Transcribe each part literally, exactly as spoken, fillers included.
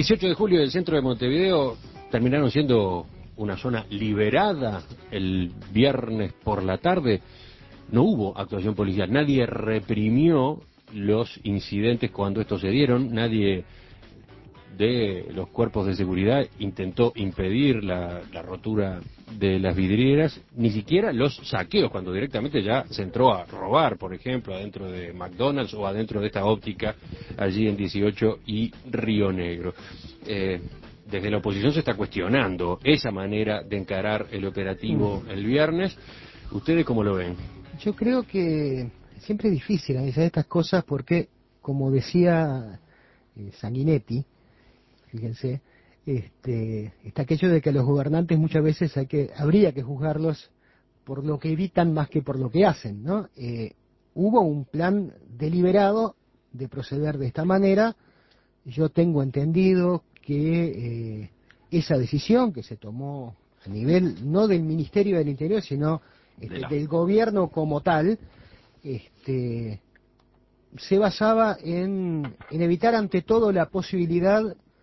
dieciocho de julio del centro de Montevideo terminaron siendo una zona liberada el viernes por la tarde. No hubo actuación policial, nadie reprimió los incidentes cuando estos se dieron, nadie de los cuerpos de seguridad intentó impedir la, la rotura de las vidrieras, ni siquiera los saqueos, cuando directamente ya se entró a robar, por ejemplo, adentro de McDonald's o adentro de esta óptica allí en dieciocho y Río Negro. Eh, desde la oposición se está cuestionando esa manera de encarar el operativo el viernes. ¿Ustedes cómo lo ven? Yo creo que siempre es difícil analizar estas cosas porque, como decía eh, Sanguinetti, fíjense, este, está aquello de que a los gobernantes muchas veces hay que, habría que juzgarlos por lo que evitan más que por lo que hacen, ¿no? Eh, hubo un plan deliberado de proceder de esta manera. Yo tengo entendido que eh, esa decisión que se tomó a nivel no del Ministerio del Interior, sino este, la... del gobierno como tal, este, se basaba en, en evitar ante todo la posibilidad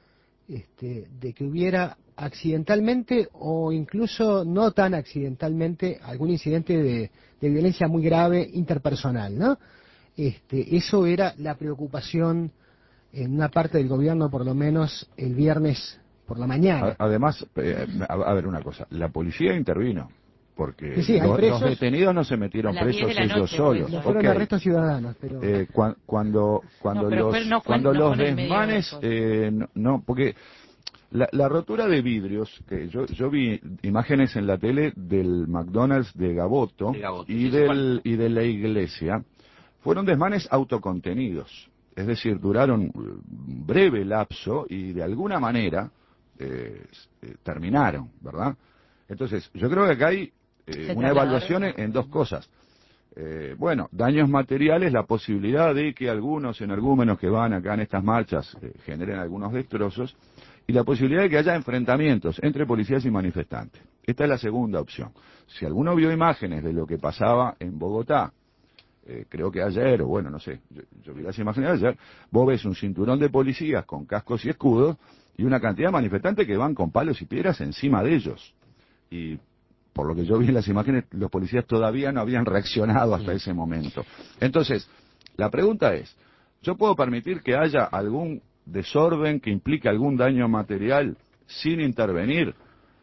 este, de que hubiera accidentalmente o incluso no tan accidentalmente algún incidente de, de violencia muy grave interpersonal, ¿no? Este, eso era la preocupación en una parte del gobierno, por lo menos el viernes por la mañana. Además, eh, a, a ver una cosa, la policía intervino, porque sí, sí, lo, presos, los detenidos no se metieron presos ellos noche, solos. No fueron okay. arrestos ciudadanos, pero... Eh, cu cuando cuando no, los, fue, no fue, cuando no los desmanes, eh, no, no, porque la, la rotura de vidrios, que yo, yo vi imágenes en la tele del McDonald's de Gaboto, de Gaboto y, sí, del, y de la iglesia, fueron desmanes autocontenidos. Es decir, duraron un breve lapso y de alguna manera eh, eh, terminaron, ¿verdad? Entonces, yo creo que acá hay eh, una evaluación en, en dos cosas. Eh, bueno, daños materiales, la posibilidad de que algunos energúmenos que van acá en estas marchas eh, generen algunos destrozos, y la posibilidad de que haya enfrentamientos entre policías y manifestantes. Esta es la segunda opción. Si alguno vio imágenes de lo que pasaba en Bogotá, Eh, creo que ayer, o bueno, no sé, yo, yo vi las imágenes de ayer, vos ves un cinturón de policías con cascos y escudos y una cantidad de manifestantes que van con palos y piedras encima de ellos. Y por lo que yo vi en las imágenes, los policías todavía no habían reaccionado hasta ese momento. Entonces, la pregunta es, ¿yo puedo permitir que haya algún desorden que implique algún daño material sin intervenir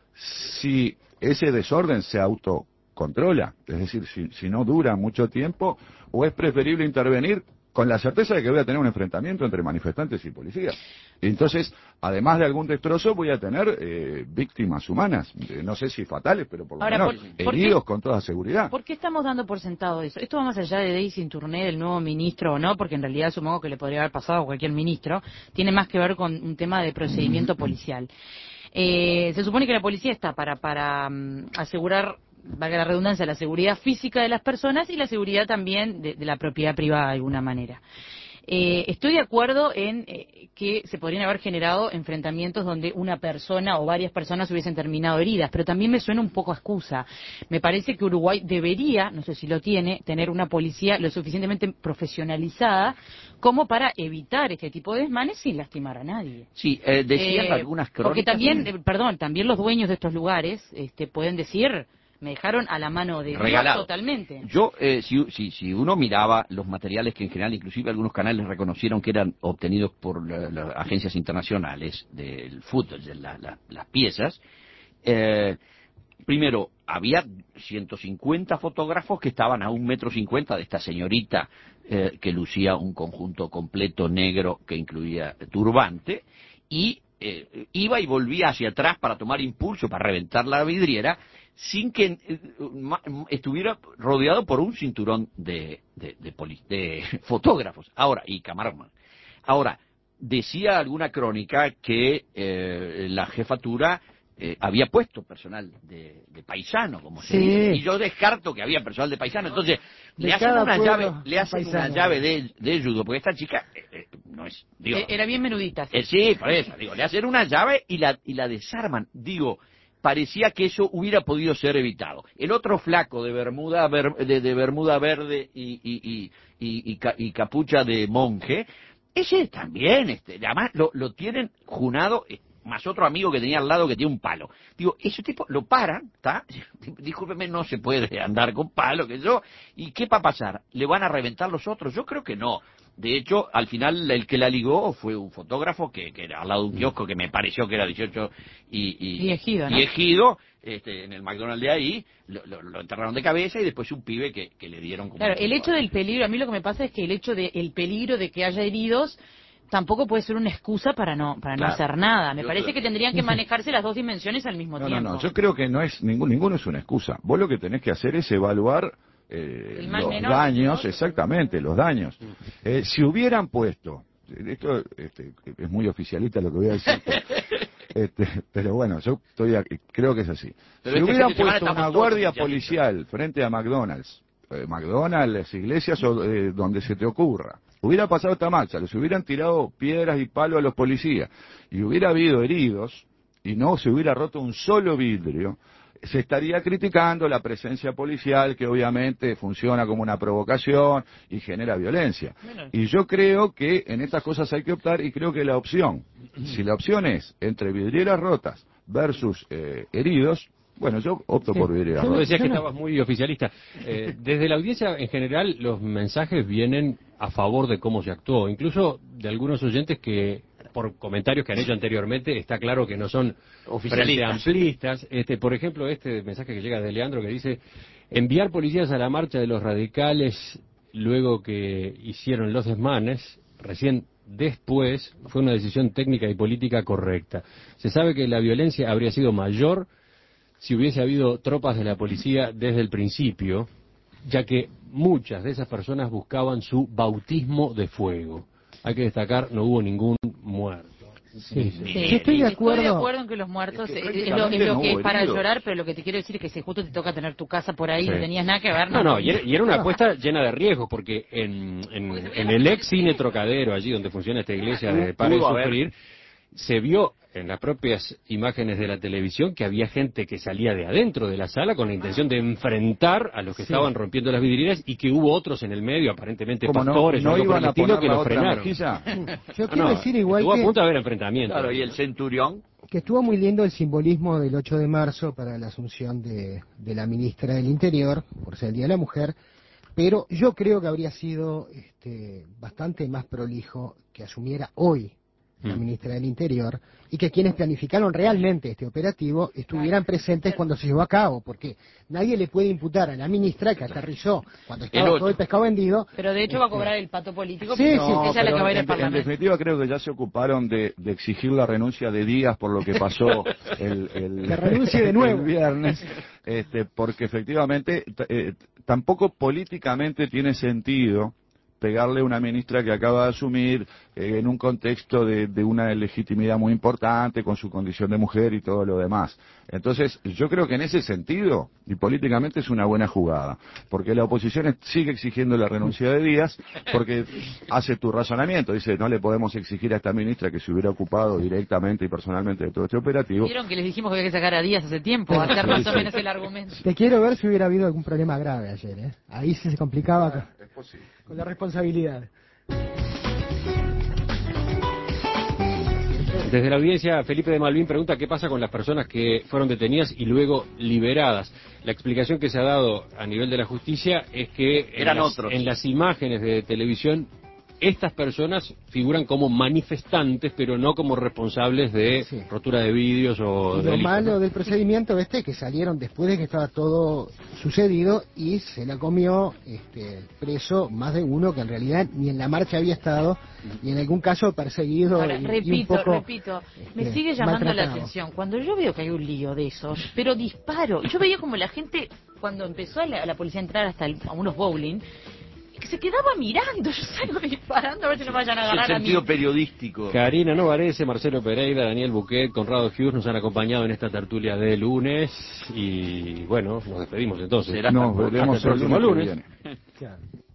si ese desorden se auto controla? Es decir, si, si no dura mucho tiempo, o es preferible intervenir con la certeza de que voy a tener un enfrentamiento entre manifestantes y policías. Entonces, además de algún destrozo, voy a tener eh, víctimas humanas, eh, no sé si fatales, pero por lo Ahora, menos por, ¿por heridos qué, con toda seguridad. ¿Por qué estamos dando por sentado eso? Esto va más allá de Daisy Tourné, del nuevo ministro o no, porque en realidad supongo que le podría haber pasado a cualquier ministro, tiene más que ver con un tema de procedimiento policial. Eh, se supone que la policía está para, para um, asegurar, valga la redundancia, la seguridad física de las personas y la seguridad también de, de la propiedad privada de alguna manera. Eh, estoy de acuerdo en eh, que se podrían haber generado enfrentamientos donde una persona o varias personas hubiesen terminado heridas, pero también me suena un poco a excusa. Me parece que Uruguay debería, no sé si lo tiene, tener una policía lo suficientemente profesionalizada como para evitar este tipo de desmanes sin lastimar a nadie. Sí, eh, decían Eh, algunas crónicas... Porque también, eh, perdón, también los dueños de estos lugares este, pueden decir... Me dejaron a la mano de Dios totalmente. Yo, eh, si, si, si uno miraba los materiales que en general, inclusive algunos canales reconocieron que eran obtenidos por las la agencias internacionales del fútbol, de la, la, las piezas, eh, primero, había ciento cincuenta fotógrafos que estaban a un metro cincuenta de esta señorita eh, que lucía un conjunto completo negro que incluía turbante, y eh, iba y volvía hacia atrás para tomar impulso, para reventar la vidriera, sin que eh, estuviera rodeado por un cinturón de, de, de, poli, de fotógrafos. Ahora, y camaraman. Ahora, decía alguna crónica que eh, la jefatura eh, había puesto personal de, de paisano, como se sí. dice, y yo descarto que había personal de paisano. Entonces, de le hacen una llave, le hacen paisano. una llave de, de judo, porque esta chica eh, eh, no es... Digo, Era bien menudita. Sí, eh, sí, por eso, digo, le hacen una llave y la, y la desarman. Digo, parecía que eso hubiera podido ser evitado. El otro flaco de bermuda, de, de bermuda verde y, y, y, y, y, y capucha de monje, ese también, este, además lo, lo tienen junado, eh, más otro amigo que tenía al lado que tiene un palo. Digo, ese tipo lo paran, ¿está? Discúlpeme, no se puede andar con palo, que yo. ¿Y qué va a pasar? ¿Le van a reventar los otros? Yo creo que no. De hecho, al final el que la ligó fue un fotógrafo que, que era al lado de un kiosco que me pareció que era dieciocho y, y, y Ejido, ¿no? y Ejido, este, en el McDonald's de ahí, lo, lo, lo enterraron de cabeza y después un pibe que, que le dieron como... Claro, el hecho del peligro, a mí lo que me pasa es que el hecho del peligro de que haya heridos tampoco puede ser una excusa para no para Claro. no hacer nada. Me Yo parece creo- que tendrían que manejarse las dos dimensiones al mismo No, tiempo. no, no, yo creo que no es ningún, ninguno es una excusa. Vos lo que tenés que hacer es evaluar eh, El mal los menor, daños, ¿no? exactamente, los daños. Eh, si hubieran puesto, esto este, es muy oficialista lo que voy a decir, este, pero bueno, yo estoy aquí, creo que es así. Pero Si este hubieran fin de semana puesto una estamos todos guardia oficialistas. policial frente a McDonald's, eh, McDonald's, iglesias o eh, donde se te ocurra, hubiera pasado esta marcha, les hubieran tirado piedras y palos a los policías y hubiera habido heridos y no se hubiera roto un solo vidrio, se estaría criticando la presencia policial que obviamente funciona como una provocación y genera violencia. Bueno. Y yo creo que en estas cosas hay que optar y creo que la opción, si la opción es entre vidrieras rotas versus eh, heridos, bueno, yo opto Sí. por vidrieras Yo Vos rotas. decías que no- estabas muy oficialista. Eh, desde la audiencia, en general, los mensajes vienen a favor de cómo se actuó. Incluso de algunos oyentes que, por comentarios que han hecho anteriormente, está claro que no son frente Oficialistas. amplistas. Este, por ejemplo, este mensaje que llega de Leandro que dice: enviar policías a la marcha de los radicales luego que hicieron los desmanes, recién después, fue una decisión técnica y política correcta. Se sabe que la violencia habría sido mayor si hubiese habido tropas de la policía desde el principio, ya que muchas de esas personas buscaban su bautismo de fuego. Hay que destacar, no hubo ningún muerto. Sí. Dice. Sí, Yo estoy de acuerdo. de acuerdo en que los muertos Es que eh, es, lo, prácticamente es lo no que hubo es para heridos. llorar, pero lo que te quiero decir es que si justo te toca tener tu casa por ahí, Sí. no tenías nada que ver. No, no, y era, y era una apuesta llena de riesgos, porque en, en, en el ex cine Trocadero, allí donde funciona esta iglesia de Pare de Pudo haber. Sufrir, se vio en las propias imágenes de la televisión que había gente que salía de adentro de la sala con la intención de enfrentar a los que Sí. estaban rompiendo las vidrieras y que hubo otros en el medio, aparentemente Como no, pastores o no algo por iban el a estilo, poner que la lo otra frenaron. mejilla. Yo No, quiero no, decir igual estuvo que... a punto de haber enfrentamiento. Claro, y el centurión. que estuvo muy lindo el simbolismo del ocho de marzo para la asunción de, de la ministra del Interior, por ser el Día de la Mujer, pero yo creo que habría sido este, bastante más prolijo que asumiera hoy la Mm. ministra del Interior y que quienes planificaron realmente este operativo estuvieran presentes cuando se llevó a cabo, porque nadie le puede imputar a la ministra que aterrizó cuando estaba El ocho. todo el pescado vendido. Pero de hecho va a Este, cobrar el pato político, Sí, porque sí. ella es la pero que va a ir al en, en Parlamento. definitiva creo que ya se ocuparon de, de exigir la renuncia de Díaz por lo que pasó el, el, Que renuncie de nuevo. el viernes, este, porque efectivamente t- eh, tampoco políticamente tiene sentido pegarle a una ministra que acaba de asumir eh, en un contexto de, de una legitimidad muy importante con su condición de mujer y todo lo demás. Entonces, yo creo que en ese sentido, y políticamente es una buena jugada, porque la oposición es- sigue exigiendo la renuncia de Díaz, porque hace tu razonamiento, dice, no le podemos exigir a esta ministra que se hubiera ocupado directamente y personalmente de todo este operativo. Vieron que les dijimos que había que sacar a Díaz hace tiempo, a hacer más o menos el argumento. Te quiero ver si hubiera habido algún problema grave ayer, ¿eh? Ahí sí se complicaba con, Es posible. con la responsabilidad. Desde la audiencia, Felipe de Malvin pregunta qué pasa con las personas que fueron detenidas y luego liberadas. La explicación que se ha dado a nivel de la justicia es que en Eran las, otros. en las imágenes de televisión estas personas figuran como manifestantes, pero no como responsables de Sí. rotura de vidrios o Y lo delitos, malo ¿no? del procedimiento este es que salieron después de que estaba todo sucedido y se la comió este, preso más de uno que en realidad ni en la marcha había estado y en algún caso perseguido Ahora, y, y un repito, poco repito, me este, sigue llamando la maltratado. atención. Cuando yo veo que hay un lío de esos, pero disparo, yo veía como la gente, cuando empezó a la, a la policía a entrar hasta el- a unos bowling, que se quedaba mirando, yo salgo disparando a ver si no me vayan a Es el agarrar a mí. sentido periodístico. Karina Novarese, Marcelo Pereira, Daniel Buquet, Conrado Hughes nos han acompañado en esta tertulia de lunes y bueno, nos despedimos entonces. Será Nos hasta- veremos hasta el el próximo lunes que lunes. viene. Claro.